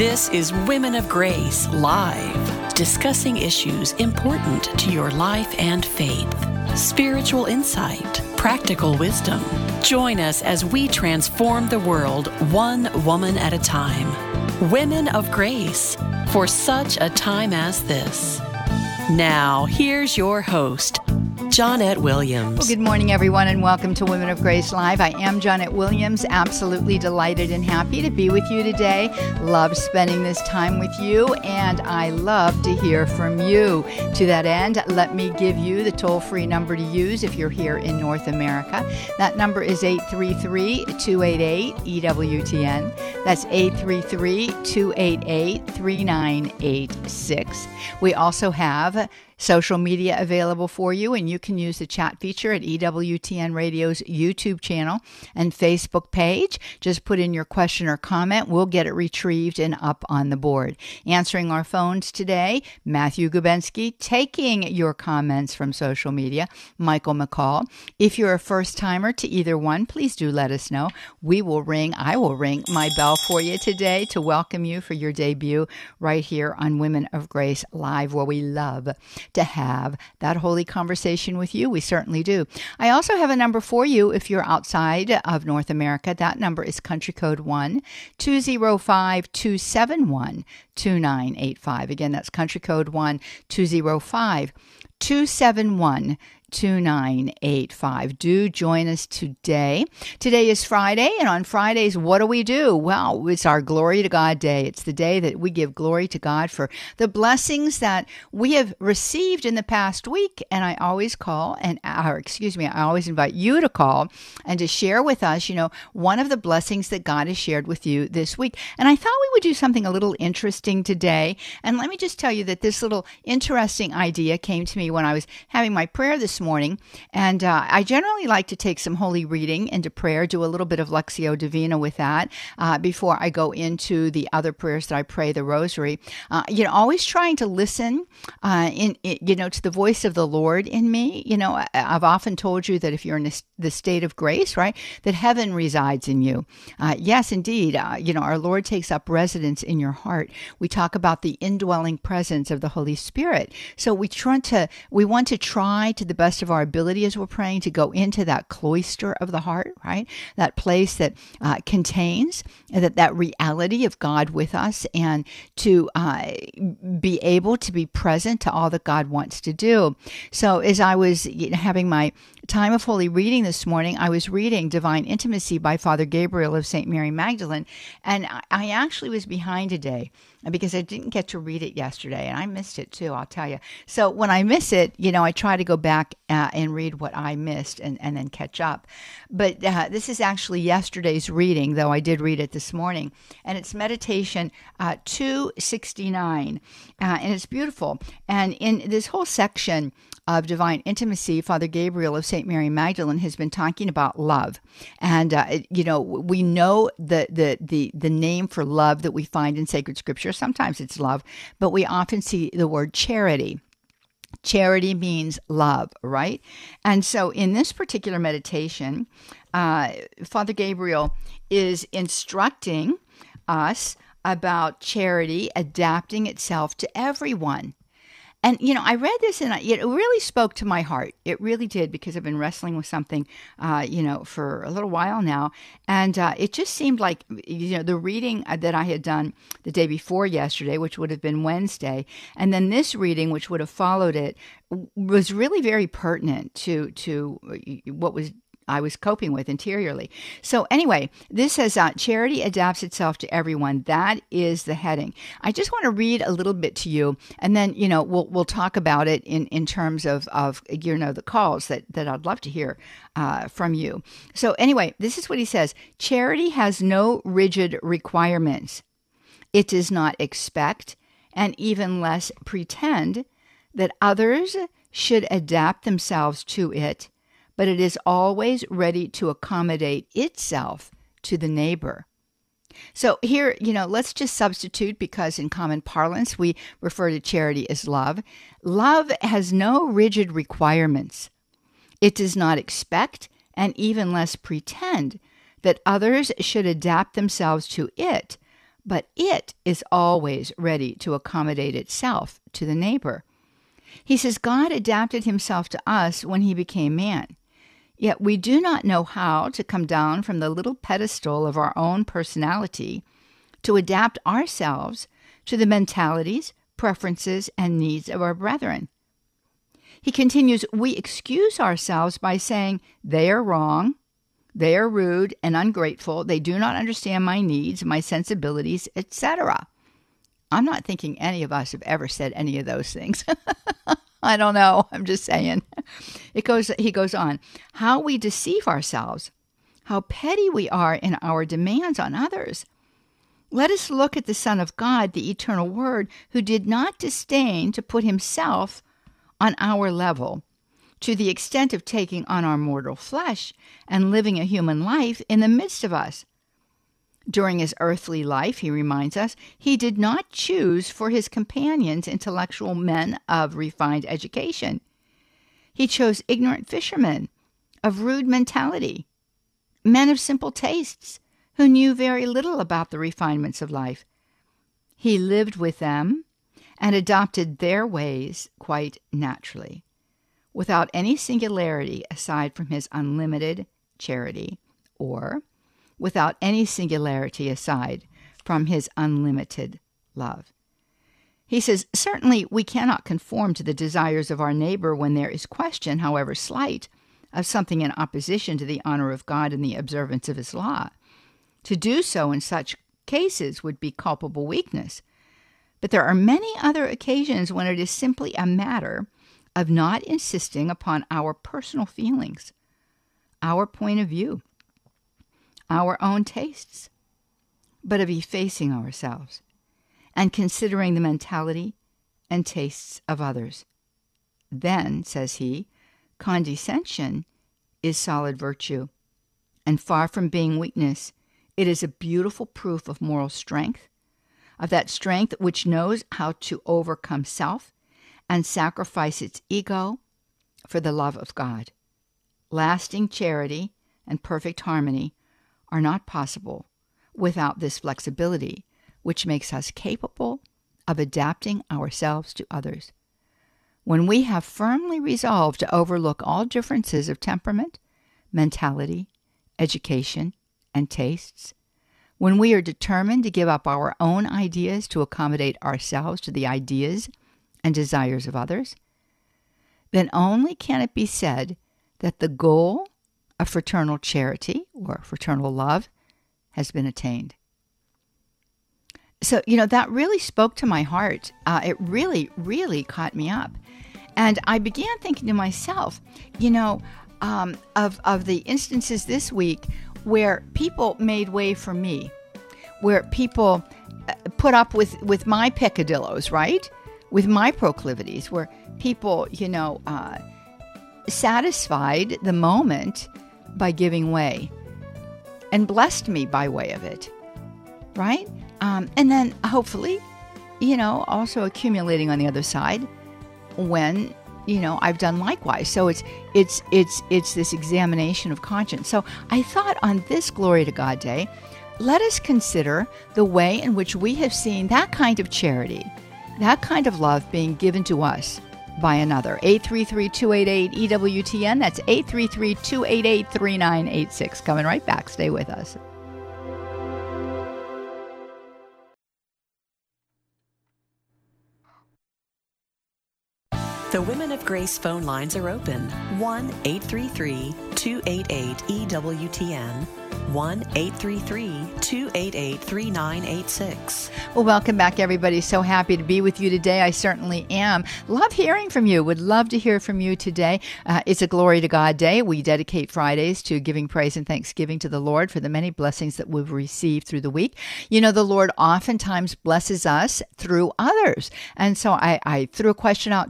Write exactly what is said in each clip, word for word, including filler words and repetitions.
This is Women of Grace Live, discussing issues important to your life and faith. Spiritual insight, practical wisdom. Join us as we transform the world one woman at a time. Women of Grace, for such a time as this. Now, here's your host, Johnnette Williams. Well, good morning, everyone, and welcome to Women of Grace Live. I am Johnnette Williams, absolutely delighted and happy to be with you today. Love spending this time with you, and I love to hear from you. To that end, let me give you the toll-free number to use if you're here in North America. That number is eight three three, two eight eight, E W T N. That's eight three three, two eight eight, three nine eight six. We also have social media available for you, and you can use the chat feature at E W T N Radio's YouTube channel and Facebook page. Just put in your question or comment. We'll get it retrieved and up on the board. Answering our phones today, Matthew Gubensky. Taking your comments from social media, Michael McCall. If you're a first-timer to either one, please do let us know. We will ring, I will ring my bell for you today to welcome you for your debut right here on Women of Grace Live, where we love to have that holy conversation with you. We certainly do. I also have a number for you if you're outside of North America. That number is country code one two zero five, two seven one, two nine eight five. Again, that's country code one two zero five, two seven one, two nine eight five. Do join us today. Today is Friday, and on Fridays, what do we do? Well, it's our Glory to God Day. It's the day that we give glory to God for the blessings that we have received in the past week. And I always call, and or excuse me, I always invite you to call and to share with us, you know, one of the blessings that God has shared with you this week. And I thought we would do something a little interesting today. And let me just tell you that this little interesting idea came to me when I was having my prayer this morning. And uh, I generally like to take some holy reading into prayer, do a little bit of Lectio Divina with that uh, before I go into the other prayers that I pray, the rosary. Uh, you know, always trying to listen uh, in, in, you know, to the voice of the Lord in me. You know, I, I've often told you that if you're in a, the state of grace, right, that heaven resides in you. Uh, yes, indeed. Uh, you know, our Lord takes up residence in your heart. We talk about the indwelling presence of the Holy Spirit. So we try to, we want to try to the best of our ability as we're praying to go into that cloister of the heart, right? That place that uh, contains that, that reality of God with us, and to uh, be able to be present to all that God wants to do. So as I was having my time of holy reading this morning, I was reading Divine Intimacy by Father Gabriel of Saint Mary Magdalene, and I actually was behind today because I didn't get to read it yesterday, and I missed it too, I'll tell you. So when I miss it, you know, I try to go back uh, and read what I missed and, and then catch up. But uh, this is actually yesterday's reading, though I did read it this morning, and it's Meditation uh, two sixty-nine, uh, and it's beautiful. And in this whole section of Divine Intimacy, Father Gabriel of Saint Mary Magdalene has been talking about love. And, uh, you know, we know the, the, the, the name for love that we find in sacred scripture. Sometimes it's love, but we often see the word charity. Charity means love, right? And so in this particular meditation, uh, Father Gabriel is instructing us about charity adapting itself to everyone. And, you know, I read this and it really spoke to my heart. It really did, because I've been wrestling with something, uh, you know, for a little while now. And uh, it just seemed like, you know, the reading that I had done the day before yesterday, which would have been Wednesday, and then this reading, which would have followed it, was really very pertinent to, to what was I was coping with interiorly. So anyway, this says uh, charity adapts itself to everyone. That is the heading. I just want to read a little bit to you, and then, you know, we'll we'll talk about it in, in terms of, of, you know, the calls that, that I'd love to hear uh, from you. So anyway, this is what he says. Charity has no rigid requirements. It does not expect, and even less pretend, that others should adapt themselves to it, but it is always ready to accommodate itself to the neighbor. So here, you know, let's just substitute, because in common parlance, we refer to charity as love. Love has no rigid requirements. It does not expect, and even less pretend, that others should adapt themselves to it, but it is always ready to accommodate itself to the neighbor. He says God adapted himself to us when he became man. Yet we do not know how to come down from the little pedestal of our own personality to adapt ourselves to the mentalities, preferences, and needs of our brethren. He continues, we excuse ourselves by saying, they are wrong, they are rude and ungrateful, they do not understand my needs, my sensibilities, et cetera. I'm not thinking any of us have ever said any of those things. I don't know. I'm just saying. It goes. He goes on. How we deceive ourselves. How petty we are in our demands on others. Let us look at the Son of God, the eternal Word, who did not disdain to put himself on our level to the extent of taking on our mortal flesh and living a human life in the midst of us. During his earthly life, he reminds us, he did not choose for his companions intellectual men of refined education. He chose ignorant fishermen of rude mentality, men of simple tastes who knew very little about the refinements of life. He lived with them and adopted their ways quite naturally, without any singularity aside from his unlimited charity, or without any singularity aside from his unlimited love. He says, certainly we cannot conform to the desires of our neighbor when there is question, however slight, of something in opposition to the honor of God and the observance of his law. To do so in such cases would be culpable weakness. But there are many other occasions when it is simply a matter of not insisting upon our personal feelings, our point of view, our own tastes, but of effacing ourselves and considering the mentality and tastes of others. Then, says he, condescension is solid virtue, and far from being weakness, it is a beautiful proof of moral strength, of that strength which knows how to overcome self and sacrifice its ego for the love of God. Lasting charity and perfect harmony are not possible without this flexibility, which makes us capable of adapting ourselves to others. When we have firmly resolved to overlook all differences of temperament, mentality, education, and tastes, when we are determined to give up our own ideas to accommodate ourselves to the ideas and desires of others, then only can it be said that the goal of fraternal charity or fraternal love has been attained. So, you know, that really spoke to my heart. Uh, it really, really caught me up. And I began thinking to myself, you know, um, of, of the instances this week where people made way for me, where people put up with, with my peccadillos, right? With my proclivities, where people, you know, uh, satisfied the moment by giving way and blessed me by way of it, right? Um, and then hopefully, you know, also accumulating on the other side when, you know, I've done likewise. So it's it's it's it's this examination of conscience. So I thought on this Glory to God Day, let us consider the way in which we have seen that kind of charity, that kind of love being given to us by another. eight three three, two eight eight, E W T N. That's eight three three, two eight eight, three nine eight six. Coming right back. Stay with us. The Women of Grace phone lines are open. one eight three three, two eight eight, E W T N. one eight three three, two eight eight, three nine eight six. Well, welcome back, everybody. So happy to be with you today. I certainly am. Love hearing from you. Would love to hear from you today. Uh, it's a Glory to God Day. We dedicate Fridays to giving praise and thanksgiving to the Lord for the many blessings that we've received through the week. You know, the Lord oftentimes blesses us through others. And so I, I threw a question out to you today.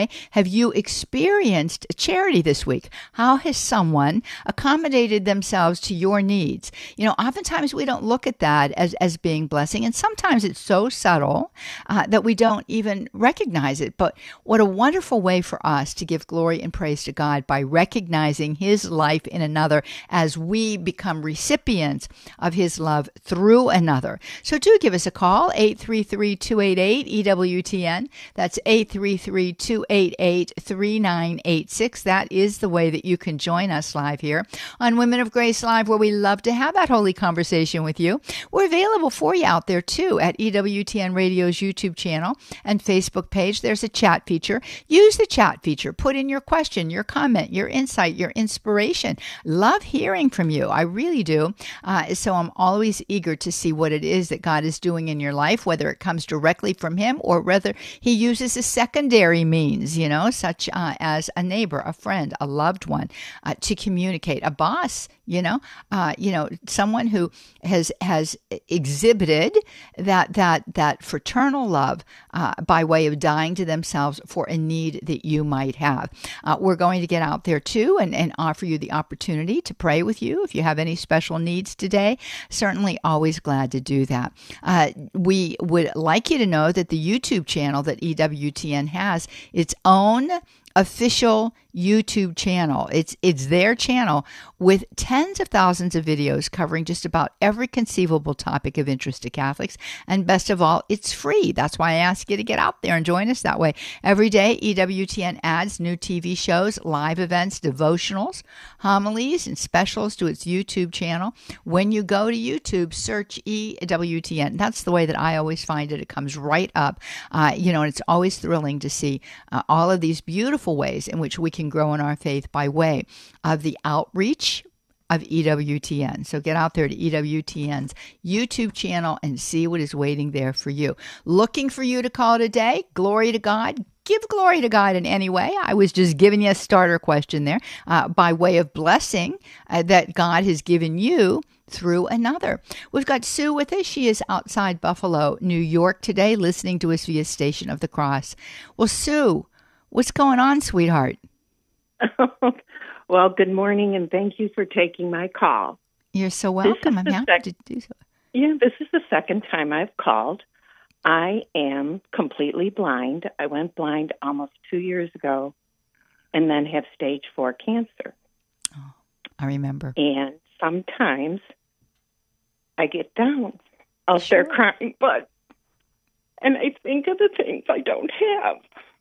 way, have you experienced charity this week? How has someone accommodated themselves to your needs? You know, oftentimes we don't look at that as, as being blessing, and sometimes it's so subtle uh, that we don't even recognize it. But what a wonderful way for us to give glory and praise to God by recognizing His life in another as we become recipients of His love through another. So do give us a call, eight three three, two eight eight, E W T N. That's eight three three, two eight eight, three nine eight six. That is the way that you can join us live here on Women of Grace Live, where we love to have that holy conversation with you. We're available for you out there too at E W T N Radio's YouTube channel and Facebook page. There's a chat feature. Use the chat feature. Put in your question, your comment, your insight, your inspiration. Love hearing from you. I really do. Uh, so I'm always eager to see what it is that God is doing in your life, whether it comes directly from Him or whether He uses a secondary means, you know, such uh, as a neighbor, a friend, a loved one, uh, to communicate, a boss, you know, uh, you know, someone who has has exhibited that that that fraternal love uh, by way of dying to themselves for a need that you might have. Uh, we're going to get out there too and, and offer you the opportunity to pray with you if you have any special needs today. Certainly, always glad to do that. Uh, we would like you to know that the YouTube channel that E W T N has its own official YouTube channel. It's it's their channel with tens of thousands of videos covering just about every conceivable topic of interest to Catholics. And best of all, it's free. That's why I ask you to get out there and join us that way. Every day, E W T N adds new T V shows, live events, devotionals, homilies, and specials to its YouTube channel. When you go to YouTube, search E W T N. That's the way that I always find it. It comes right up. Uh, you know, and it's always thrilling to see uh, all of these beautiful ways in which we can grow in our faith by way of the outreach of E W T N. So get out there to E W T N's YouTube channel and see what is waiting there for you. Looking for you to call it a day. Glory to God. Give glory to God in any way. I was just giving you a starter question there uh, by way of blessing uh, that God has given you through another. We've got Sue with us. She is outside Buffalo, New York today, listening to us via Station of the Cross. Well, Sue, what's going on, sweetheart? Well, good morning, and thank you for taking my call. You're so welcome. I'm happy sec- to do so. Yeah, this is the second time I've called. I am completely blind. I went blind almost two years ago and then have stage four cancer. Oh, I remember. And sometimes I get down. I'll sure. start crying, but, and I think of the things I don't have.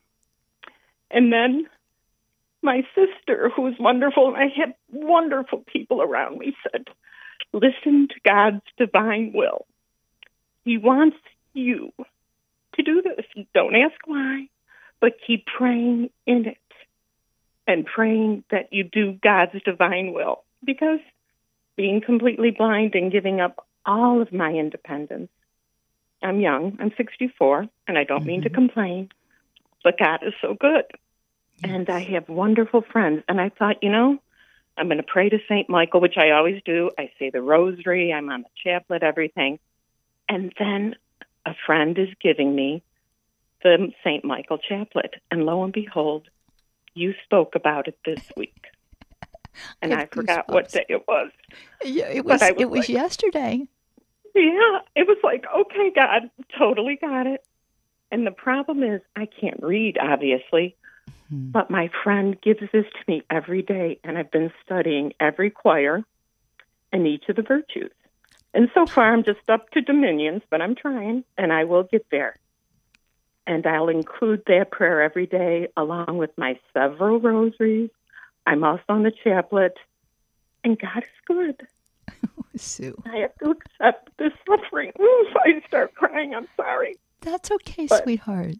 And then my sister, who's wonderful, and I have wonderful people around me, said, listen to God's divine will. He wants you to do this. Don't ask why, but keep praying in it and praying that you do God's divine will. Because being completely blind and giving up all of my independence, I'm young, I'm sixty-four, and I don't mm-hmm. mean to complain, but God is so good. Yes. And I have wonderful friends. And I thought, you know, I'm going to pray to Saint Michael, which I always do. I say the rosary. I'm on the chaplet, everything. And then a friend is giving me the Saint Michael chaplet. And lo and behold, you spoke about it this week. And I, I forgot what day it was. Yeah, it was, was it was like, yesterday. Yeah, it was like, okay, God, totally got it. And the problem is I can't read, obviously. Mm-hmm. But my friend gives this to me every day, and I've been studying every choir and each of the virtues. And so far, I'm just up to dominions, but I'm trying, and I will get there. And I'll include that prayer every day, along with my several rosaries. I'm also on the chaplet, and God is good. Sue. I have to accept this suffering. Ooh, if I start crying, I'm sorry. That's okay, but, sweetheart.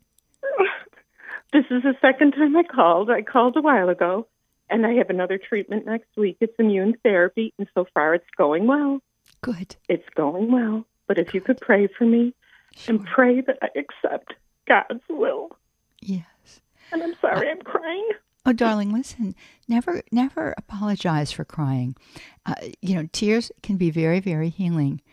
This is the second time I called. I called a while ago, and I have another treatment next week. It's immune therapy, and so far it's going well. Good. It's going well. But if you could pray for me sure. and pray that I accept God's will. Yes. And I'm sorry uh, I'm crying. Oh, darling, listen, never never apologize for crying. Uh, you know, tears can be very, very healing.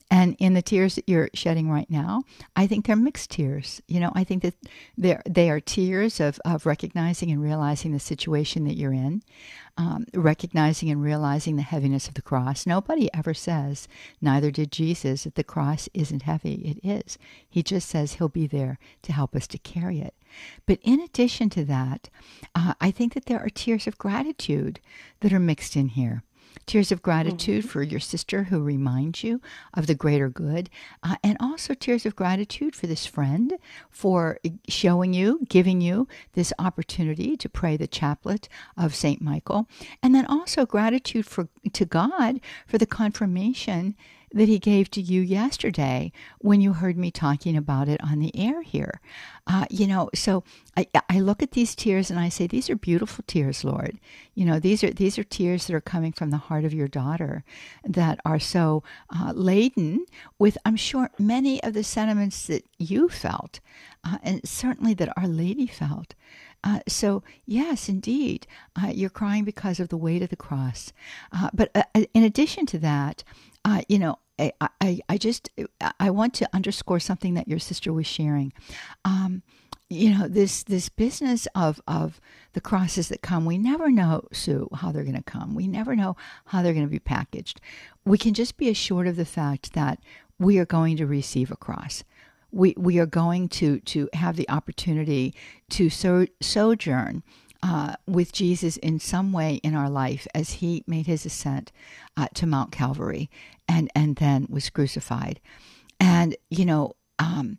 And in the tears that you're shedding right now, I think they're mixed tears. You know, I think that they're, they are tears of, of recognizing and realizing the situation that you're in, um, recognizing and realizing the heaviness of the cross. Nobody ever says, neither did Jesus, that the cross isn't heavy. It is. He just says he'll be there to help us to carry it. But in addition to that, uh, I think that there are tears of gratitude that are mixed in here. Tears of gratitude mm-hmm. for your sister who reminds you of the greater good, uh, and also tears of gratitude for this friend for showing you, giving you this opportunity to pray the chaplet of Saint Michael, and then also gratitude for to God for the confirmation that he gave to you yesterday when you heard me talking about it on the air here. Uh, you know, so I, I look at these tears and I say, these are beautiful tears, Lord. You know, these are these are tears that are coming from the heart of your daughter that are so uh, laden with, I'm sure, many of the sentiments that you felt, uh, and certainly that Our Lady felt. Uh, so, yes, indeed, uh, you're crying because of the weight of the cross. Uh, but uh, in addition to that, uh, you know, I, I, I just, I want to underscore something that your sister was sharing. Um, you know, this this business of, of the crosses that come, we never know, Sue, how they're going to come. We never know how they're going to be packaged. We can just be assured of the fact that we are going to receive a cross. We we are going to, to have the opportunity to so, sojourn uh, with Jesus in some way in our life as he made his ascent uh, to Mount Calvary and, and then was crucified. And, you know, um,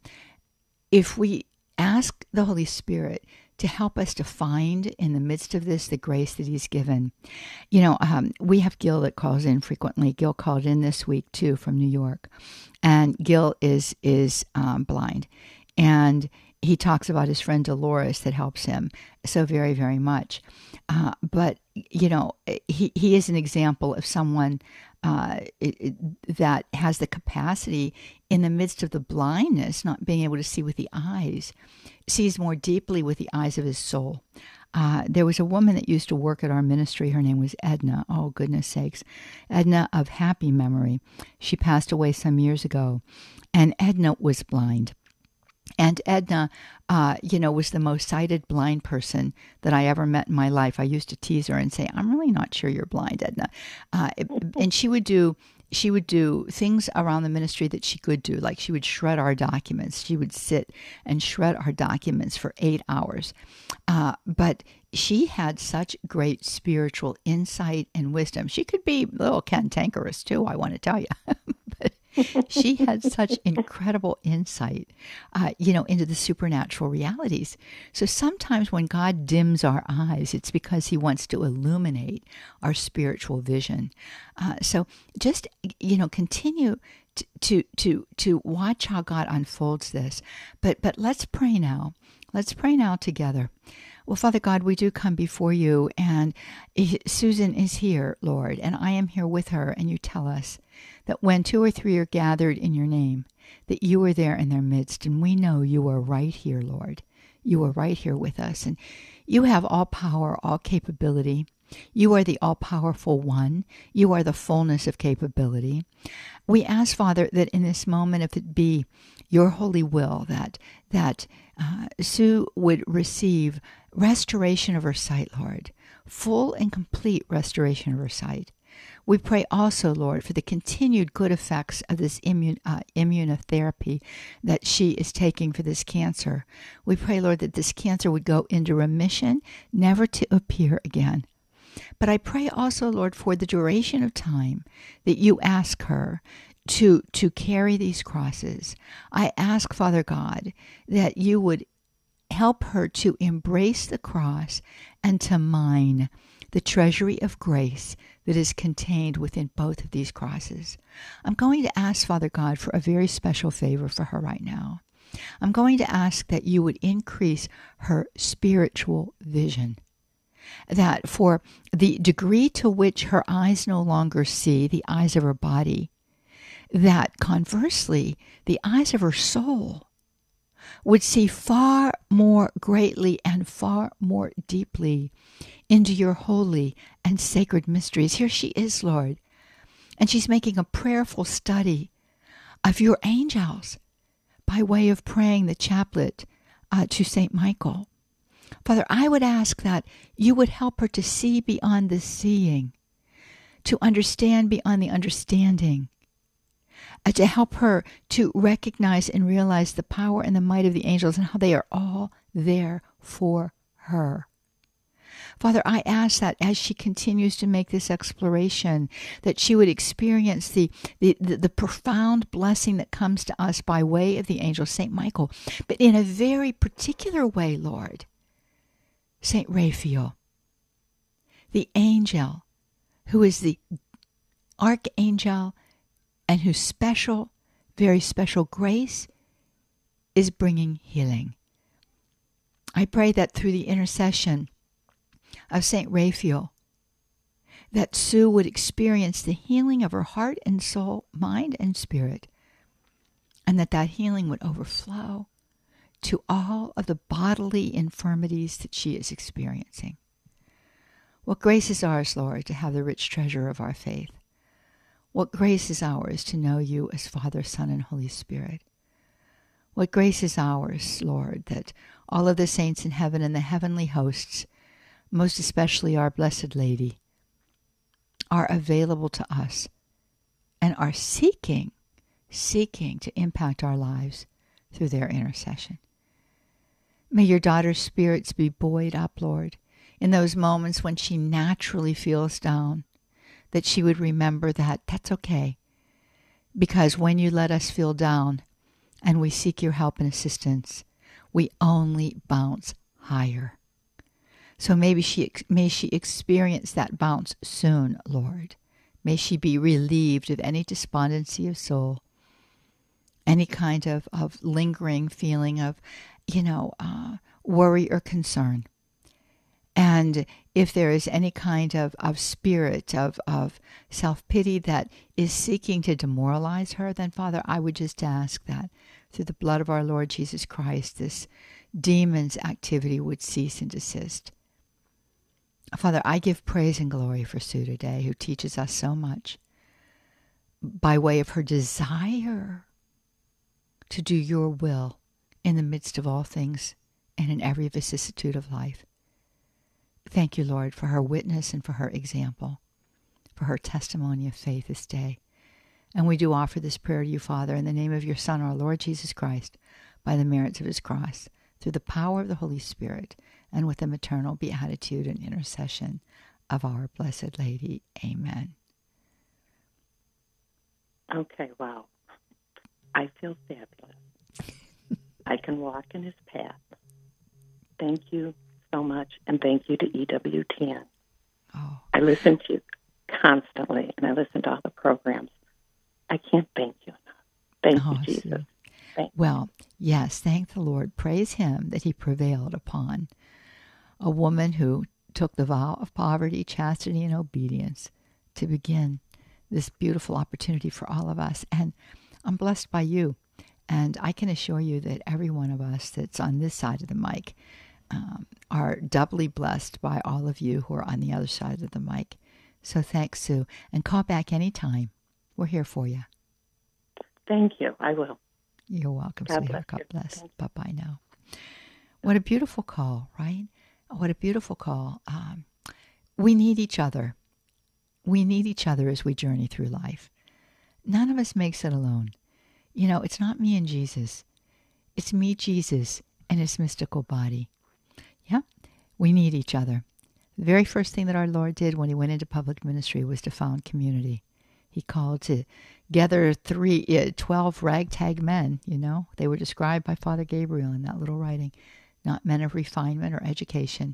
if we ask the Holy Spirit to help us to find in the midst of this the grace that he's given. You know, um, we have Gil that calls in frequently. Gil called in this week, too, from New York. And Gil is is um, blind. And he talks about his friend Dolores that helps him so very, very much. Uh, but, you know, he, he is an example of someone uh, it, it, that has the capacity in the midst of the blindness, not being able to see with the eyes, sees more deeply with the eyes of his soul. Uh, there was a woman that used to work at our ministry. Her name was Edna. Oh, goodness sakes. Edna of happy memory. She passed away some years ago. And Edna was blind. And Edna, uh, you know, was the most sighted blind person that I ever met in my life. I used to tease her and say, I'm really not sure you're blind, Edna. Uh, and she would do... She would do things around the ministry that she could do, like she would shred our documents. She would sit and shred our documents for eight hours. Uh, but she had such great spiritual insight and wisdom. She could be a little cantankerous too, I want to tell you. But she had such incredible insight, uh, you know, into the supernatural realities. So sometimes when God dims our eyes, it's because he wants to illuminate our spiritual vision. Uh, so just, you know, continue to, to, to, to watch how God unfolds this. But, but let's pray now. Let's pray now together. Well, Father God, we do come before you, and Susan is here, Lord, and I am here with her, and you tell us that when two or three are gathered in your name, that you are there in their midst, and we know you are right here, Lord. You are right here with us, and you have all power, all capability. You are the all-powerful one. You are the fullness of capability. We ask, Father, that in this moment, if it be your holy will, that that uh, Sue would receive restoration of her sight, Lord, full and complete restoration of her sight. We pray also, Lord, for the continued good effects of this immune, uh, immunotherapy that she is taking for this cancer. We pray, Lord, that this cancer would go into remission, never to appear again. But I pray also, Lord, for the duration of time that you ask her to, to carry these crosses. I ask, Father God, that you would help her to embrace the cross and to mine the treasury of grace that is contained within both of these crosses. I'm going to ask, Father God, for a very special favor for her right now. I'm going to ask that you would increase her spiritual vision, that for the degree to which her eyes no longer see, the eyes of her body, that conversely, the eyes of her soul would see far more greatly and far more deeply into your holy and sacred mysteries. Here she is, Lord, and she's making a prayerful study of your angels by way of praying the chaplet uh, to Saint Michael. Father, I would ask that you would help her to see beyond the seeing, to understand beyond the understanding, uh, to help her to recognize and realize the power and the might of the angels and how they are all there for her. Father, I ask that as she continues to make this exploration, that she would experience the, the, the, the profound blessing that comes to us by way of the angel Saint Michael, but in a very particular way, Lord, Saint Raphael, the angel who is the archangel and whose special, very special grace is bringing healing. I pray that through the intercession of Saint Raphael, that Sue would experience the healing of her heart and soul, mind and spirit, and that that healing would overflow to all of the bodily infirmities that she is experiencing. What grace is ours, Lord, to have the rich treasure of our faith. What grace is ours to know you as Father, Son, and Holy Spirit. What grace is ours, Lord, that all of the saints in heaven and the heavenly hosts, most especially our Blessed Lady, are available to us and are seeking, seeking to impact our lives through their intercession. May your daughter's spirits be buoyed up, Lord, in those moments when she naturally feels down, that she would remember that that's okay, because when you let us feel down and we seek your help and assistance, we only bounce higher. So maybe she may she experience that bounce soon, Lord. May she be relieved of any despondency of soul, any kind of, of lingering feeling of, you know, uh, worry or concern. And if there is any kind of, of spirit of, of self-pity that is seeking to demoralize her, then, Father, I would just ask that through the blood of our Lord Jesus Christ, this demon's activity would cease and desist. Father, I give praise and glory for Sue today, who teaches us so much by way of her desire to do your will in the midst of all things and in every vicissitude of life. Thank you, Lord, for her witness and for her example, for her testimony of faith this day. And we do offer this prayer to you, Father, in the name of your Son, our Lord Jesus Christ, by the merits of his cross, through the power of the Holy Spirit, and with the maternal beatitude and intercession of our Blessed Lady. Amen. Okay, wow. I feel fabulous. I can walk in his path. Thank you so much, and thank you to E W T N. Oh. I listen to you constantly, and I listen to all the programs. I can't thank you enough. Thank oh, you, Jesus. Thank well, yes, thank the Lord. Praise him that he prevailed upon a woman who took the vow of poverty, chastity, and obedience to begin this beautiful opportunity for all of us. And I'm blessed by you. And I can assure you that every one of us that's on this side of the mic um, are doubly blessed by all of you who are on the other side of the mic. So thanks, Sue. And call back anytime. We're here for you. Thank you. I will. You're welcome, God sweetheart. bless God you. bless. Thank Bye-bye now. What a beautiful call, right? What a beautiful call. Um, we need each other. We need each other as we journey through life. None of us makes it alone. You know, it's not me and Jesus. It's me, Jesus, and his mystical body. Yeah, we need each other. The very first thing that our Lord did when he went into public ministry was to found community. He called together three, uh, twelve ragtag men, you know. They were described by Father Gabriel in that little writing. Not men of refinement or education,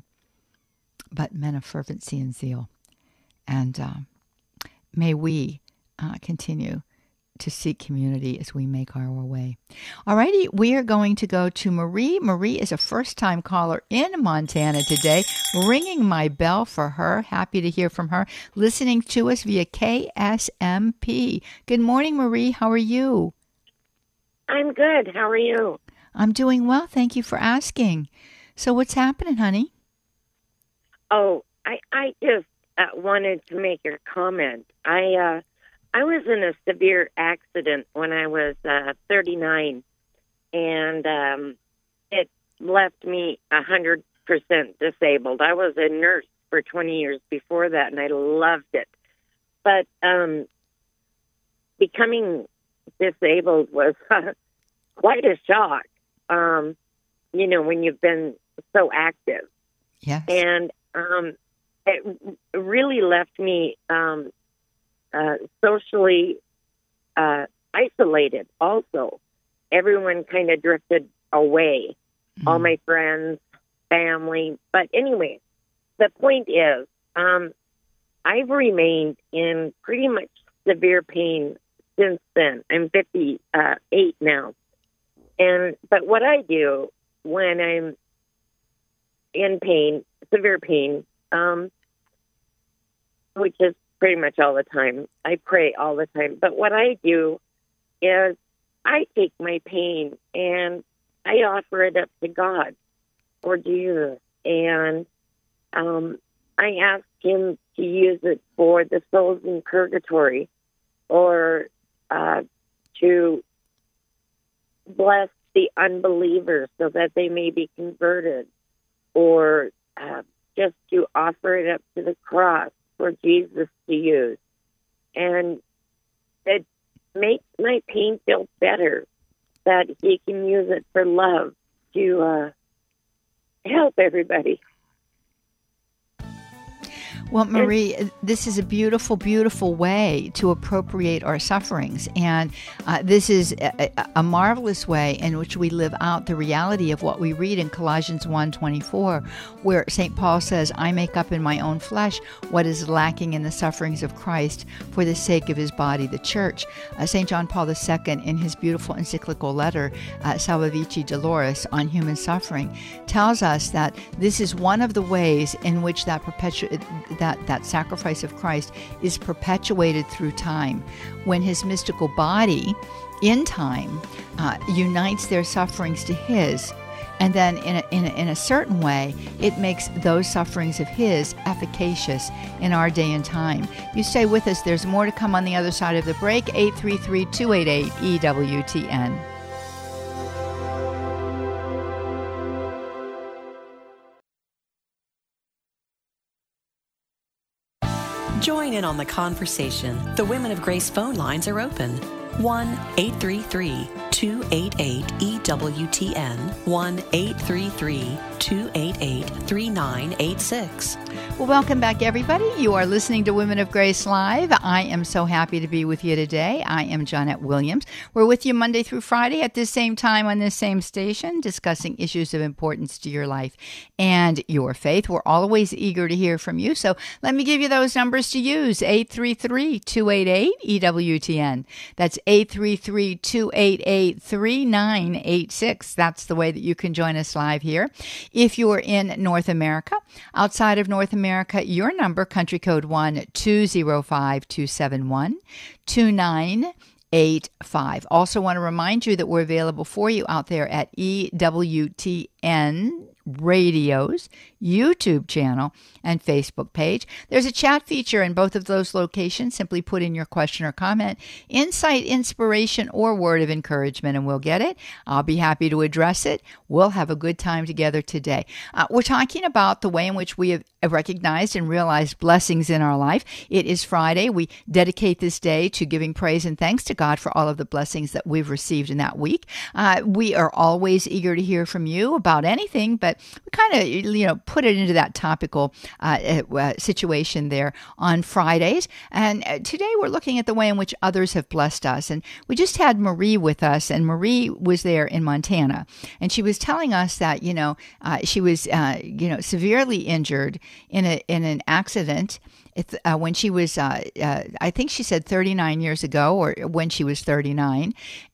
but men of fervency and zeal. And uh, may we uh, continue to seek community as we make our way. All righty, we are going to go to Marie. Marie is a first-time caller in Montana today, ringing my bell for her. Happy to hear from her, listening to us via K S M P. Good morning, Marie. How are you? I'm good. How are you? I'm doing well. Thank you for asking. So what's happening, honey? Oh, I, I just uh, wanted to make a comment. I uh, I was in a severe accident when I was uh, thirty-nine, and um, it left me one hundred percent disabled. I was a nurse for twenty years before that, and I loved it. But um, becoming disabled was uh, quite a shock, um, you know, when you've been so active. Yes. And um, it really left me um, uh, socially uh, isolated also. Everyone kind of drifted away, mm-hmm. all my friends, family. But anyway, the point is, um, I've remained in pretty much severe pain since then. I'm fifty-eight now. And but what I do when I'm in pain, severe pain, um, which is pretty much all the time, I pray all the time. But what I do is I take my pain and I offer it up to God or Jesus. And um, I ask him to use it for the souls in purgatory, or uh, to bless the unbelievers so that they may be converted, or uh, just to offer it up to the cross for Jesus to use. And it makes my pain feel better that he can use it for love to uh, help everybody. Well, Marie, this is a beautiful, beautiful way to appropriate our sufferings. And uh, this is a, a marvelous way in which we live out the reality of what we read in Colossians one twenty-four, where Saint Paul says, I make up in my own flesh what is lacking in the sufferings of Christ for the sake of his body, the church. Uh, Saint John Paul the Second, in his beautiful encyclical letter, uh, Salvavici Dolores, on human suffering, tells us that this is one of the ways in which that perpetu- that that sacrifice of Christ is perpetuated through time, when his mystical body in time uh, unites their sufferings to his, and then in a, in, a, in a certain way it makes those sufferings of his efficacious in our day and time. You stay with us. There's more to come on the other side of the break. Eight three three, two eight eight, E W T N. Join in on the conversation. The Women of Grace phone lines are open. one eight three three, two eight eight, E W T N. one eight three three, two eight eight, three nine eight six. Well, welcome back, everybody. You are listening to Women of Grace Live. I am so happy to be with you today. I am Johnnette Williams. We're with you Monday through Friday at this same time on this same station, discussing issues of importance to your life and your faith. We're always eager to hear from you, so let me give you those numbers to use. eight three three, two eight eight, E W T N. That's eight three three, two eight eight, three nine eight six. That's the way that you can join us live here. If you're in North America, outside of North America, your number, country code one two zero five, two seven one, two nine eight five. Also want to remind you that we're available for you out there at E W T N Radio's YouTube channel and Facebook page. There's a chat feature in both of those locations. Simply put in your question or comment, insight, inspiration, or word of encouragement, and we'll get it. I'll be happy to address it. We'll have a good time together today. Uh, we're talking about the way in which we have recognized and realized blessings in our life. It is Friday. We dedicate this day to giving praise and thanks to God for all of the blessings that we've received in that week. Uh, we are always eager to hear from you about anything, but we kind of, you know, put it into that topical uh, uh, situation there on Fridays. And uh, today we're looking at the way in which others have blessed us. And we just had Marie with us, and Marie was there in Montana. And she was telling us that, you know, uh, she was, uh, you know, severely injured in a in an accident. It's, uh, when she was, uh, uh, I think she said thirty-nine years ago, or when she was thirty-nine.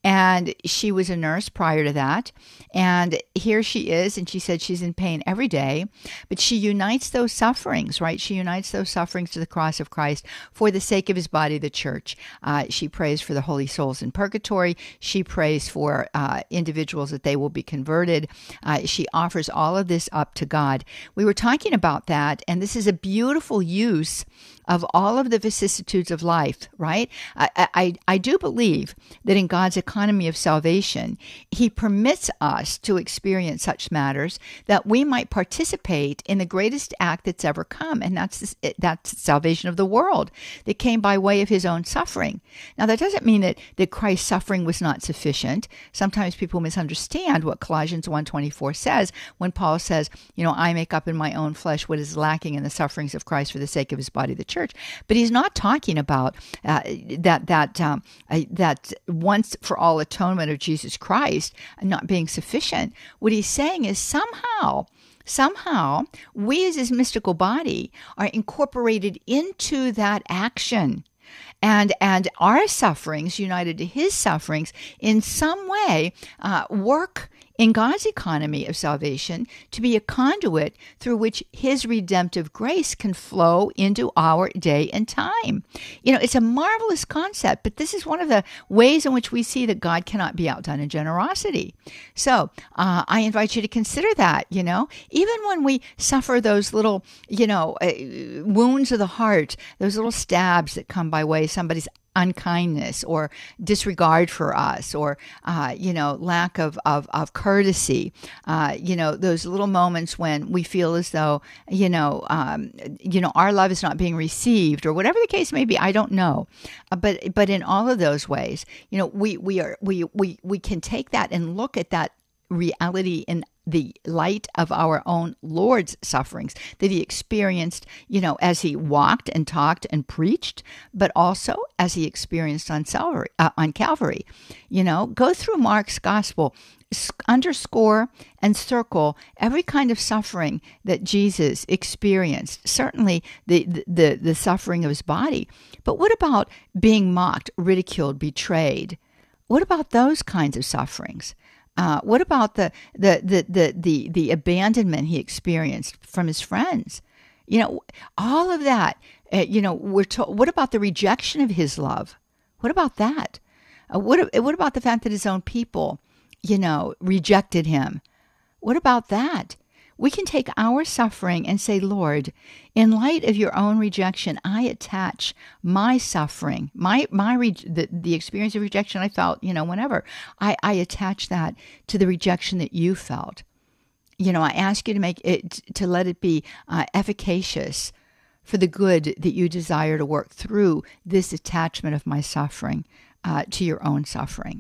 And she was a nurse prior to that. And here she is, and she said she's in pain every day, but she unites those sufferings, right? She unites those sufferings to the cross of Christ for the sake of his body, the church. Uh, she prays for the holy souls in purgatory. She prays for uh, individuals that they will be converted. Uh, she offers all of this up to God. We were talking about that, and this is a beautiful use of all of the vicissitudes of life, right? I, I, I do believe that in God's economy of salvation, he permits us to experience such matters that we might participate in the greatest act that's ever come, and that's that's salvation of the world that came by way of his own suffering. Now, that doesn't mean that, that Christ's suffering was not sufficient. Sometimes people misunderstand what Colossians one twenty-four says when Paul says, you know, I make up in my own flesh what is lacking in the sufferings of Christ for the sake of his body, the church. But he's not talking about uh, that that um, uh, that once for all atonement of Jesus Christ not being sufficient. What he's saying is somehow, somehow we as his mystical body are incorporated into that action. And and our sufferings, united to his sufferings, in some way uh, work in God's economy of salvation to be a conduit through which his redemptive grace can flow into our day and time. You know, it's a marvelous concept, but this is one of the ways in which we see that God cannot be outdone in generosity. So uh, I invite you to consider that, you know, even when we suffer those little, you know, uh, wounds of the heart, those little stabs that come by way of somebody's unkindness or disregard for us, or uh, you know, lack of of, of courtesy. Uh, you know, those little moments when we feel as though you know, um, you know, our love is not being received, or whatever the case may be. I don't know, uh, but but in all of those ways, you know, we we are we we we can take that and look at that reality in the light of our own Lord's sufferings that he experienced, you know, as he walked and talked and preached, but also as he experienced on Calvary. Uh, on Calvary, you know, go through Mark's gospel, underscore and circle every kind of suffering that Jesus experienced. Certainly the, the the suffering of his body, but what about being mocked, ridiculed, betrayed? What about those kinds of sufferings? Uh, what about the, the the the the the abandonment he experienced from his friends? You know, all of that. Uh, you know, we're told. What about the rejection of his love? What about that? Uh, what what about the fact that his own people, you know, rejected him? What about that? We can take our suffering and say, Lord, in light of your own rejection, I attach my suffering, my my re- the, the experience of rejection I felt, you know, whenever, I, I attach that to the rejection that you felt. You know, I ask you to make it, to let it be uh, efficacious for the good that you desire to work through this attachment of my suffering uh, to your own suffering.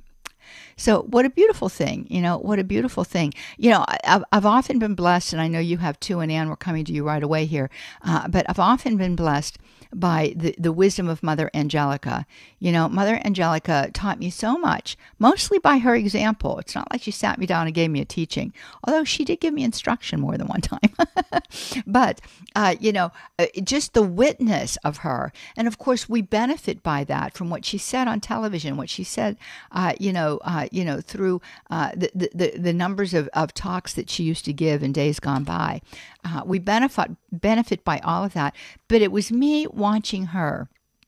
So what a beautiful thing, you know, what a beautiful thing. You know, I've, I've often been blessed, and I know you have too, and Ann, we're coming to you right away here, uh, but I've often been blessed by the, the wisdom of Mother Angelica. You know, Mother Angelica taught me so much, mostly by her example. It's not like she sat me down and gave me a teaching, although she did give me instruction more than one time. But, uh, you know, just the witness of her. And of course, we benefit by that from what she said on television, what she said, uh, you know, uh, you know, through uh, the, the, the numbers of, of talks that she used to give in days gone by. Uh, we benefit benefit by all of that. But it was me watching her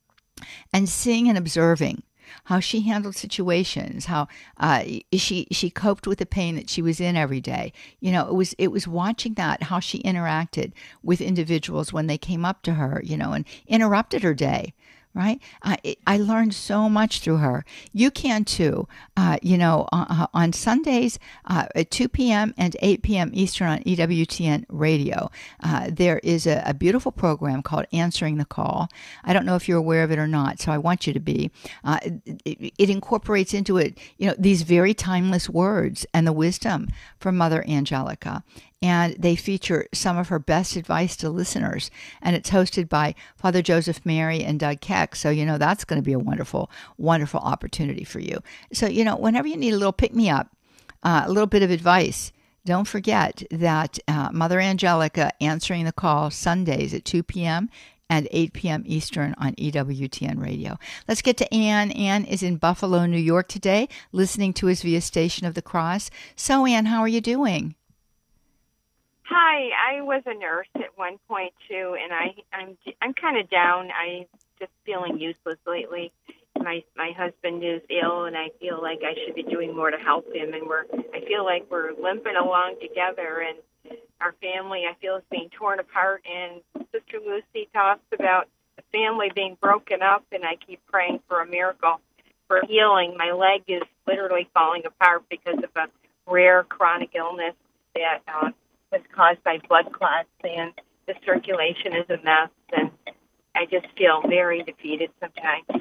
and seeing and observing how she handled situations, how uh, she she coped with the pain that she was in every day. You know, it was it was watching that, how she interacted with individuals when they came up to her, you know, and interrupted her day. Right? I, I learned so much through her. You can too. Uh, you know, uh, on Sundays uh, at two p.m. and eight p.m. Eastern on E W T N Radio, uh, there is a, a beautiful program called Answering the Call. I don't know if you're aware of it or not, so I want you to be. Uh, it, it incorporates into it, you know, these very timeless words and the wisdom from Mother Angelica. And they feature some of her best advice to listeners. And it's hosted by Father Joseph Mary and Doug Keck. So, you know, that's going to be a wonderful, wonderful opportunity for you. So, you know, whenever you need a little pick-me-up, uh, a little bit of advice, don't forget that uh, Mother Angelica Answering the Call Sundays at two p.m., and eight p.m. Eastern on E W T N Radio. Let's get to Ann. Ann is in Buffalo, New York today, listening to us via Station of the Cross. So, Ann, how are you doing? Hi, I was a nurse at one point too, and I, I'm I'm kind of down. I'm just feeling useless lately. My my husband is ill, and I feel like I should be doing more to help him. And we're I feel like we're limping along together, and our family I feel is being torn apart. And Sister Lucy talks about the family being broken up, and I keep praying for a miracle, for healing. My leg is literally falling apart because of a rare chronic illness that uh, was caused by blood clots, and the circulation is a mess, and I just feel very defeated sometimes.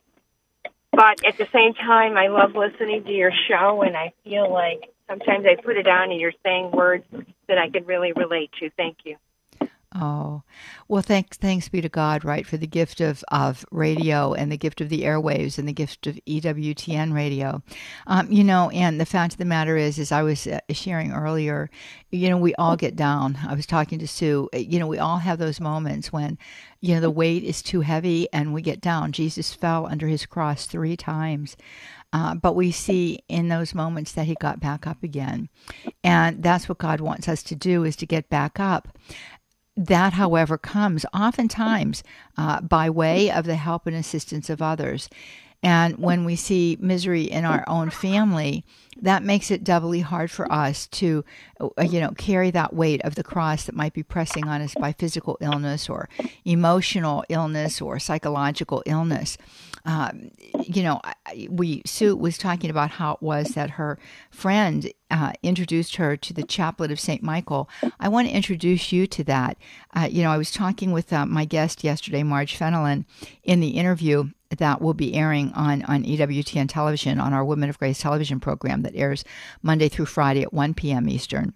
But at the same time, I love listening to your show, and I feel like sometimes I put it on and you're saying words that I could really relate to. Thank you. Oh, well, thanks thanks be to God, right, for the gift of, of radio and the gift of the airwaves and the gift of E W T N radio. Um, you know, and the fact of the matter is, as I was uh, sharing earlier, you know, we all get down. I was talking to Sue. You know, we all have those moments when, you know, the weight is too heavy and we get down. Jesus fell under his cross three times. Uh, but we see in those moments that he got back up again. And that's what God wants us to do, is to get back up. That, however, comes oftentimes uh, by way of the help and assistance of others. And when we see misery in our own family, that makes it doubly hard for us to, you know, carry that weight of the cross that might be pressing on us by physical illness or emotional illness or psychological illness. Um, you know, we Sue was talking about how it was that her friend uh, introduced her to the Chaplet of Saint Michael. I want to introduce you to that. Uh, you know, I was talking with uh, my guest yesterday, Marge Fenelon, in the interview that will be airing on, on E W T N television, on our Women of Grace television program that airs Monday through Friday at one p.m. Eastern.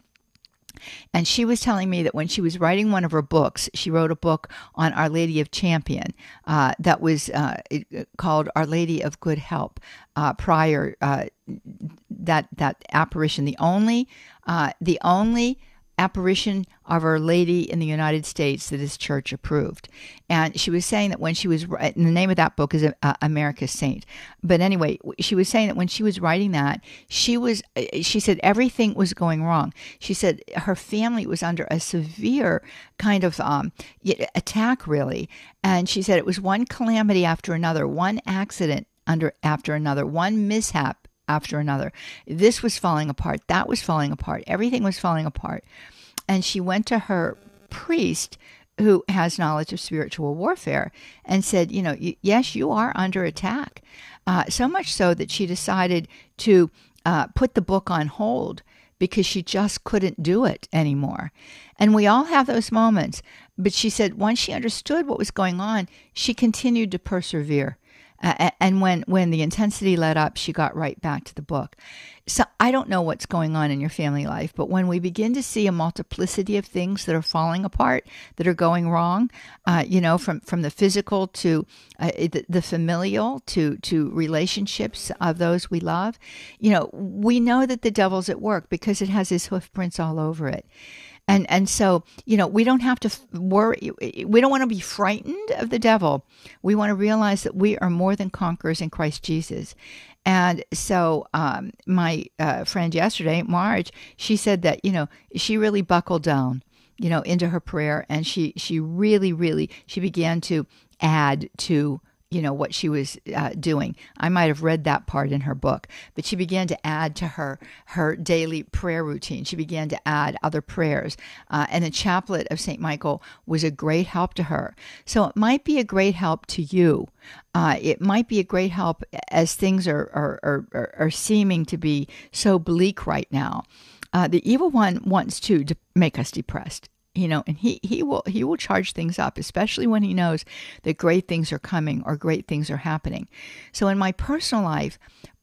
And she was telling me that when she was writing one of her books, she wrote a book on Our Lady of Champion uh, that was uh, called Our Lady of Good Help. Uh, prior uh, that that apparition, the only uh, the only apparition of Our Lady in the United States that is church approved. And she was saying that when she was, and the name of that book is uh, America's Saint. But anyway, she was saying that when she was writing that, she was, she said everything was going wrong. She said her family was under a severe kind of um, attack, really. And she said it was one calamity after another, one accident under after another, one mishap after another. This was falling apart. That was falling apart. Everything was falling apart. And she went to her priest, who has knowledge of spiritual warfare, and said, you know, yes, you are under attack. Uh, so much so that she decided to uh, put the book on hold because she just couldn't do it anymore. And we all have those moments. But she said once she understood what was going on, she continued to persevere. Uh, and when, when the intensity let up, she got right back to the book. So I don't know what's going on in your family life, but when we begin to see a multiplicity of things that are falling apart, that are going wrong, uh, you know, from, from the physical to uh, the, the familial to, to relationships of those we love, you know, we know that the devil's at work because it has his hoof prints all over it. And and so, you know, we don't have to worry. We don't want to be frightened of the devil. We want to realize that we are more than conquerors in Christ Jesus. And so um, my uh, friend yesterday, Marge, she said that, you know, she really buckled down, you know, into her prayer. And she, she really, really, she began to add to, you know, what she was uh, doing. I might have read that part in her book, but she began to add to her her daily prayer routine. She began to add other prayers, uh, and the Chaplet of Saint Michael was a great help to her. So it might be a great help to you. Uh, it might be a great help as things are are, are, are seeming to be so bleak right now. Uh, the evil one wants to de- make us depressed. You know, and he, he will he will charge things up, especially when he knows that great things are coming or great things are happening. So in my personal life,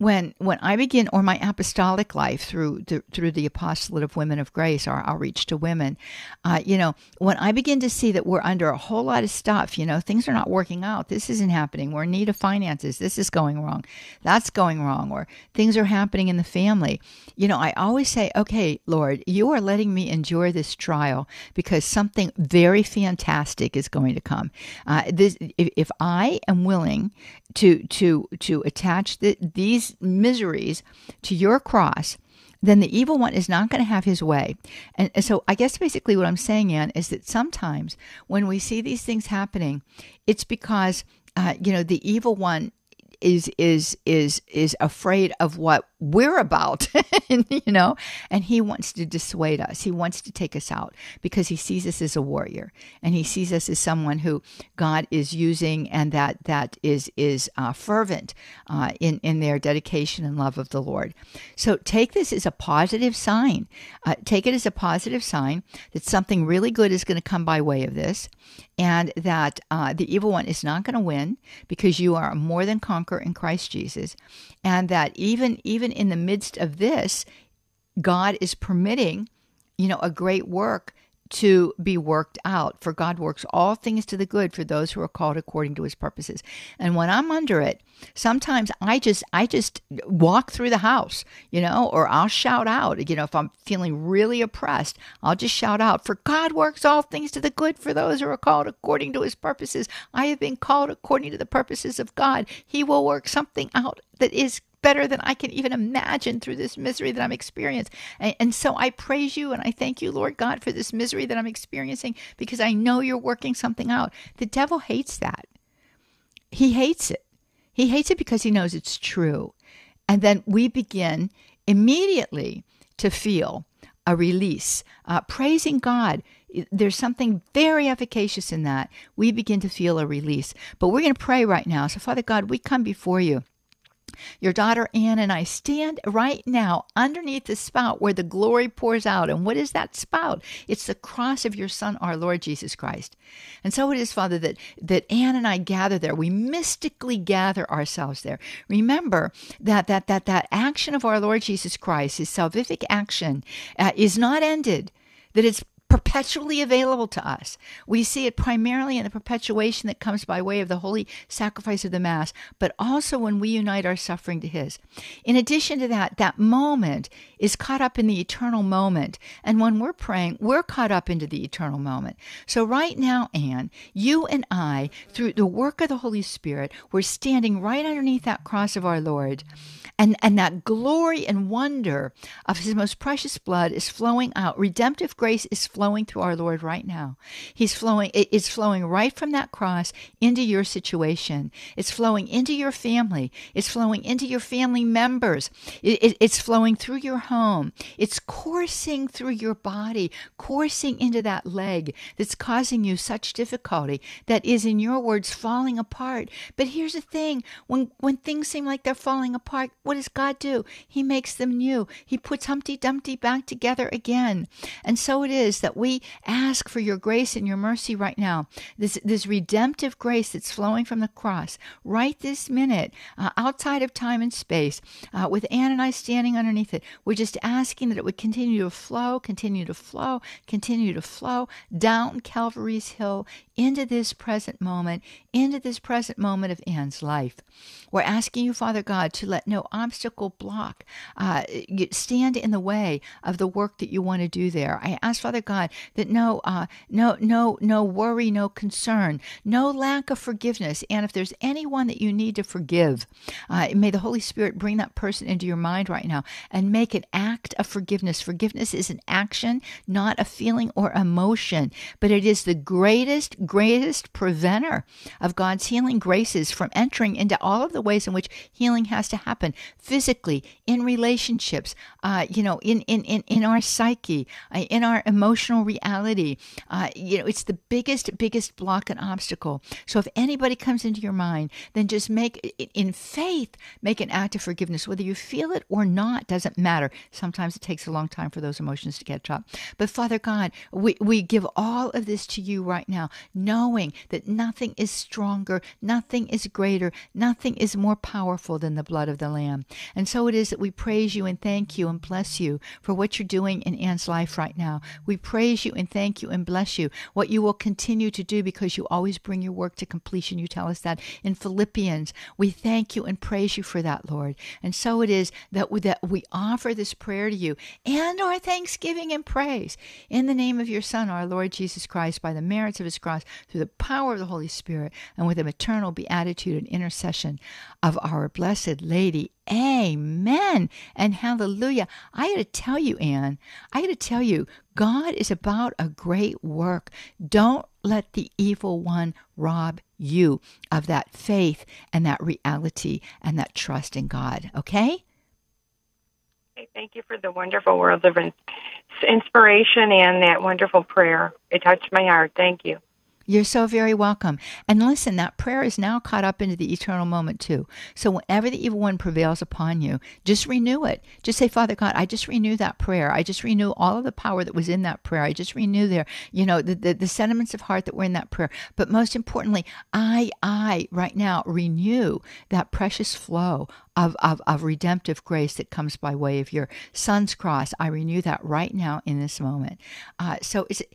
when when I begin, or my apostolic life through the, through the apostolate of Women of Grace, our outreach to women, uh, you know, when I begin to see that we're under a whole lot of stuff, you know, things are not working out, this isn't happening, we're in need of finances, this is going wrong, that's going wrong, or things are happening in the family, you know, I always say, okay, Lord, you are letting me endure this trial because something very fantastic is going to come. Uh, this, if, if I am willing to to to attach the, these miseries to your cross, then the evil one is not going to have his way. And, and so I guess basically what I'm saying, Ann, is that sometimes when we see these things happening, it's because, uh, you know, the evil one is is is is afraid of what we're about, and, you know, and he wants to dissuade us. He wants to take us out because he sees us as a warrior, and he sees us as someone who God is using, and that that is is uh, fervent uh, in in their dedication and love of the Lord. So take this as a positive sign. Uh, take it as a positive sign that something really good is going to come by way of this, and that uh, the evil one is not going to win because you are more than conqueror in Christ Jesus, and that even even in the midst of this, God is permitting, you know, a great work to be worked out. For God works all things to the good for those who are called according to his purposes. And when I'm under it, sometimes I just I just walk through the house, you know, or I'll shout out, you know, if I'm feeling really oppressed, I'll just shout out, for God works all things to the good for those who are called according to his purposes. I have been called according to the purposes of God. He will work something out that is better than I can even imagine through this misery that I'm experiencing. And, and so I praise you and I thank you, Lord God, for this misery that I'm experiencing, because I know you're working something out. The devil hates that. He hates it. He hates it because he knows it's true. And then we begin immediately to feel a release, uh, praising God. There's something very efficacious in that. We begin to feel a release. But we're going to pray right now. So Father God, we come before you. Your daughter Ann and I stand right now underneath the spout where the glory pours out. And what is that spout? It's the cross of your Son, our Lord Jesus Christ. And so it is, Father, that, that Ann and I gather there. We mystically gather ourselves there. Remember that that that, that action of our Lord Jesus Christ, his salvific action, uh, is not ended, that it's perpetually available to us. We see it primarily in the perpetuation that comes by way of the holy sacrifice of the Mass, but also when we unite our suffering to his. In addition to that, that moment is caught up in the eternal moment. And when we're praying, we're caught up into the eternal moment. So right now, Ann, you and I, through the work of the Holy Spirit, we're standing right underneath that cross of our Lord. And, and that glory and wonder of his most precious blood is flowing out. Redemptive grace is flowing through our Lord right now. He's flowing, it's flowing right from that cross into your situation. It's flowing into your family. It's flowing into your family members. It, it, it's flowing through your home. It's coursing through your body, coursing into that leg that's causing you such difficulty, that is, in your words, falling apart. But here's the thing, when, when things seem like they're falling apart, what does God do? He makes them new. He puts Humpty Dumpty back together again. And so it is that we ask for your grace and your mercy right now, this this redemptive grace that's flowing from the cross right this minute, uh, outside of time and space, uh, with Ann and I standing underneath it. We're just asking that it would continue to flow, continue to flow, continue to flow down Calvary's Hill into this present moment, into this present moment of Ann's life. We're asking you, Father God, to let no obstacle block, uh, stand in the way of the work that you want to do there. I ask, Father God, that no, uh, no, no, no worry, no concern, no lack of forgiveness. And if there's anyone that you need to forgive, uh, may the Holy Spirit bring that person into your mind right now and make an act of forgiveness. Forgiveness is an action, not a feeling or emotion, but it is the greatest, greatest preventer of God's healing graces from entering into all of the ways in which healing has to happen, physically, in relationships, uh, you know, in, in, in, in our psyche, uh, in our emotional reality. Uh, you know, it's the biggest, biggest block and obstacle. So if anybody comes into your mind, then just make, in faith, make an act of forgiveness. Whether you feel it or not, doesn't matter. Sometimes it takes a long time for those emotions to catch up. But Father God, we, we give all of this to you right now. knowing that nothing is stronger, nothing is greater, nothing is more powerful than the blood of the Lamb. And so it is that we praise you and thank you and bless you for what you're doing in Ann's life right now. We praise you and thank you and bless you, what you will continue to do because you always bring your work to completion. You tell us that in Philippians. We thank you and praise you for that, Lord. And so it is that we, that we offer this prayer to you and our thanksgiving and praise in the name of your Son, our Lord Jesus Christ, by the merits of his cross, through the power of the Holy Spirit, and with the maternal beatitude and intercession of our Blessed Lady. Amen and hallelujah. I got to tell you, Ann, I got to tell you, God is about a great work. Don't let the evil one rob you of that faith and that reality and that trust in God, okay? Thank you for the wonderful words of inspiration and that wonderful prayer. It touched my heart. Thank you. You're so very welcome. And listen, that prayer is now caught up into the eternal moment too. So whenever the evil one prevails upon you, just renew it. Just say, Father God, I just renew that prayer. I just renew all of the power that was in that prayer. I just renew their, you know, the, the, the sentiments of heart that were in that prayer. But most importantly, I, I right now renew that precious flow Of, of, of redemptive grace that comes by way of your Son's cross. I renew that right now in this moment. Uh, so it's,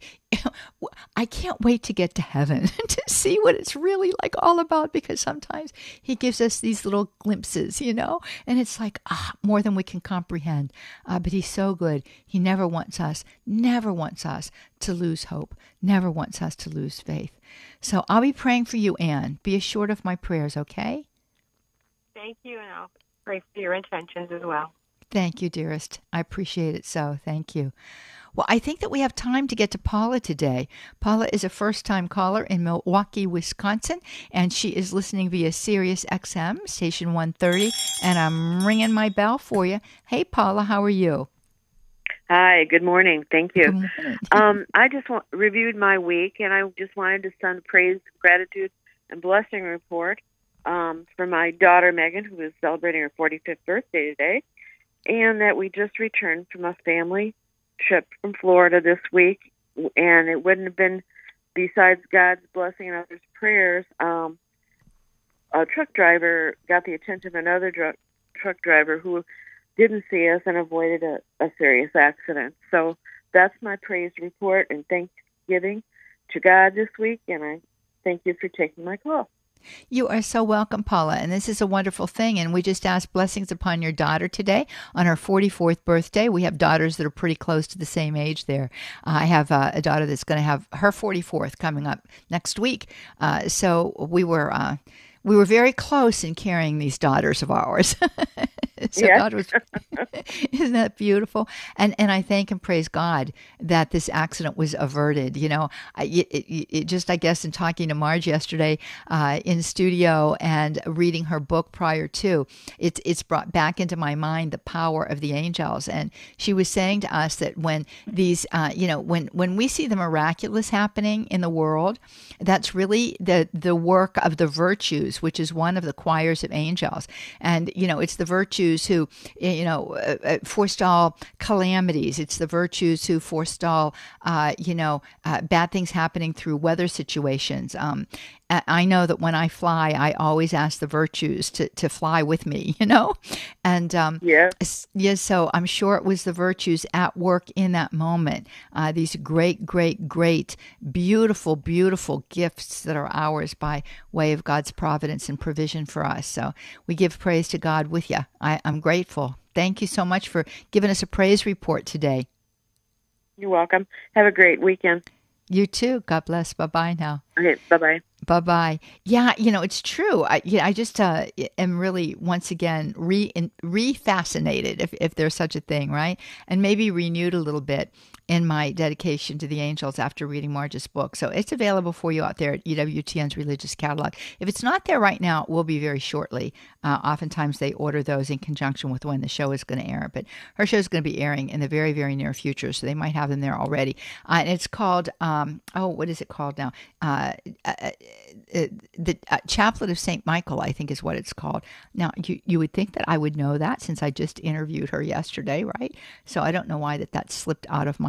I can't wait to get to heaven to see what it's really like all about, because sometimes he gives us these little glimpses, you know, and it's like ah, more than we can comprehend. Uh, but he's so good. He never wants us, never wants us to lose hope, never wants us to lose faith. So I'll be praying for you, Ann. Be assured of my prayers, okay? Thank you, and I'll pray for your intentions as well. Thank you, dearest. I appreciate it so. Thank you. Well, I think that we have time to get to Paula today. Paula is a first-time caller in Milwaukee, Wisconsin, and she is listening via Sirius X M, station one thirty, and I'm ringing my bell for you. Hey, Paula, how are you? Hi, good morning. Thank you. Good morning. um, I just want, reviewed my week, and I just wanted to send praise, gratitude, and blessing report Um, for my daughter, Megan, who is celebrating her forty-fifth birthday today, and that we just returned from a family trip from Florida this week, and it wouldn't have been, besides God's blessing and others' prayers, um, a truck driver got the attention of another dr- truck driver who didn't see us and avoided a, a serious accident. So that's my praise report and thanksgiving to God this week, and I thank you for taking my call. You are so welcome, Paula, and this is a wonderful thing, and we just ask blessings upon your daughter today on her forty-fourth birthday. We have daughters that are pretty close to the same age there. Uh, I have uh, a daughter that's going to have her forty-fourth coming up next week, uh, so we were uh, we were very close in carrying these daughters of ours. So yes. God was, isn't that beautiful? And and I thank and praise God that this accident was averted. You know, I, it, it, it just, I guess, in talking to Marge yesterday uh, in studio and reading her book prior to, it's it's brought back into my mind the power of the angels. And she was saying to us that when these, uh, you know, when, when we see the miraculous happening in the world, that's really the, the work of the virtues, which is one of the choirs of angels. And, you know, it's the virtues who, you know, uh, forestall calamities. It's the virtues who forestall, uh, you know, uh, bad things happening through weather situations. Um, I know that when I fly, I always ask the virtues to, to fly with me, you know? And um, yeah. yeah, so I'm sure it was the virtues at work in that moment. Uh, these great, great, great, beautiful, beautiful gifts that are ours by way of God's providence and provision for us. So we give praise to God with you. I, I'm grateful. Thank you so much for giving us a praise report today. You're welcome. Have a great weekend. You too. God bless. Bye-bye now. Okay, bye-bye. Bye-bye. Yeah, you know, it's true. I, you know, I just uh, am really, once again, re, re-fascinated, if, if there's such a thing, right? And maybe renewed a little bit in my dedication to the angels after reading Marge's book. So it's available for you out there at E W T N's Religious Catalog. If it's not there right now, it will be very shortly. Uh, oftentimes they order those in conjunction with when the show is going to air. But her show is going to be airing in the very, very near future, so they might have them there already. Uh, and it's called, um, oh, what is it called now? Uh, uh, uh, the uh, Chaplet of Saint Michael, I think is what it's called. Now, you, you would think that I would know that since I just interviewed her yesterday, right? So I don't know why that that slipped out of my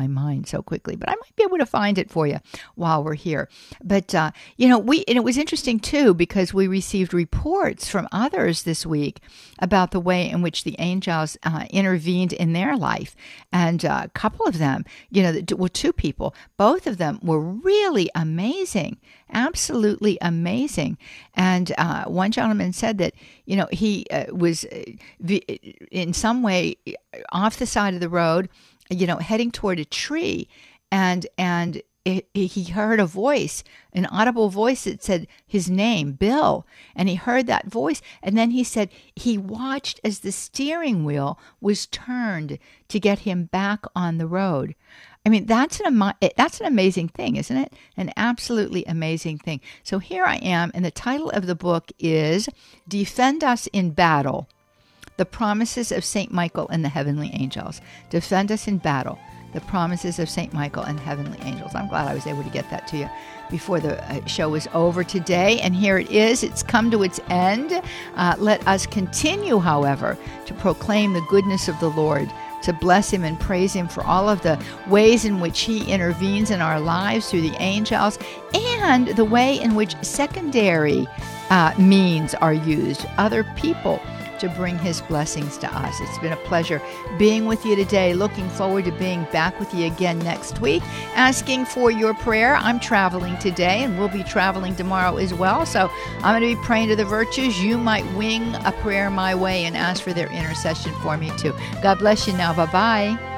mind so quickly, but I might be able to find it for you while we're here. But, uh, you know, we, and it was interesting too, because we received reports from others this week about the way in which the angels uh, intervened in their life. And uh, a couple of them, you know, well, two people, both of them were really amazing, absolutely amazing. And uh, one gentleman said that, you know, he uh, was uh, in some way off the side of the road, you know, heading toward a tree, and and it, it, he heard a voice, an audible voice that said his name, Bill, and he heard that voice, and then he said he watched as the steering wheel was turned to get him back on the road. I mean, that's an that's an amazing thing, isn't it? An absolutely amazing thing. So here I am, and the title of the book is Defend Us in Battle, The Promises of Saint Michael and the Heavenly Angels. Defend Us in Battle, The Promises of Saint Michael and Heavenly Angels. I'm glad I was able to get that to you before the show was over today. And here it is. It's come to its end. Uh, let us continue, however, to proclaim the goodness of the Lord, to bless him and praise him for all of the ways in which he intervenes in our lives through the angels, and the way in which secondary uh, means are used, other people, to bring his blessings to us. It's been a pleasure being with you today. Looking forward to being back with you again next week, asking for your prayer. I'm traveling today, and we'll be traveling tomorrow as well. So I'm going to be praying to the virtues. You might wing a prayer my way and ask for their intercession for me too. God bless you now. Bye-bye.